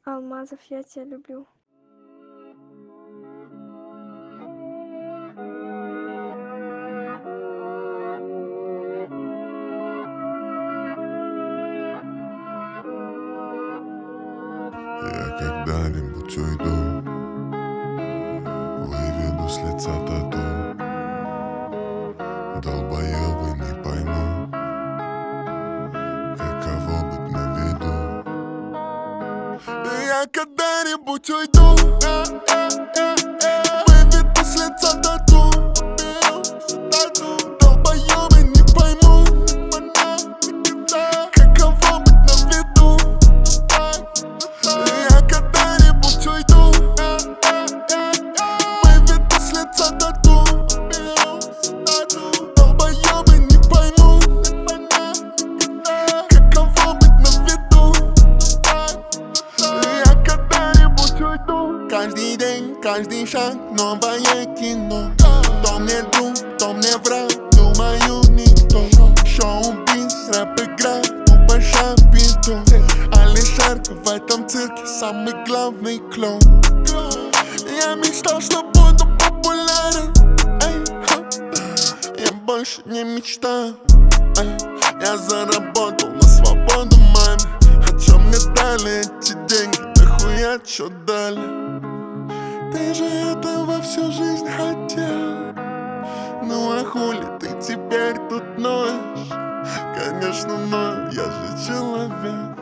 Алмазов, я тебя люблю. Я когда-нибудь уйду, выведу с лица тату. Долбоёбы не поймут, каково быть на виду. Я когда-нибудь уйду, выведу с лица тату. Долбоёбы не поймут, каково быть на виду. Я когда-нибудь уйду, выведу с лица тату. Долбоёбы не поймут, каково быть на виду. Я когда-нибудь уйду. Каждый день, каждый шаг, новое кино. Кто мне друг, кто мне враг, думаю никто. Шоу-биз, рэп-игра, тупо шапито. Алишерка в этом цирке самый главный клоун. Я мечтал, что буду популярен, эй, я больше не мечтаю, эй. Я заработал на свободу маме. А чё мне дали эти деньги? Нахуя чё дали? Ты же этого всю жизнь хотел. Ну а хули ты теперь тут ноешь? Конечно, но я же человек.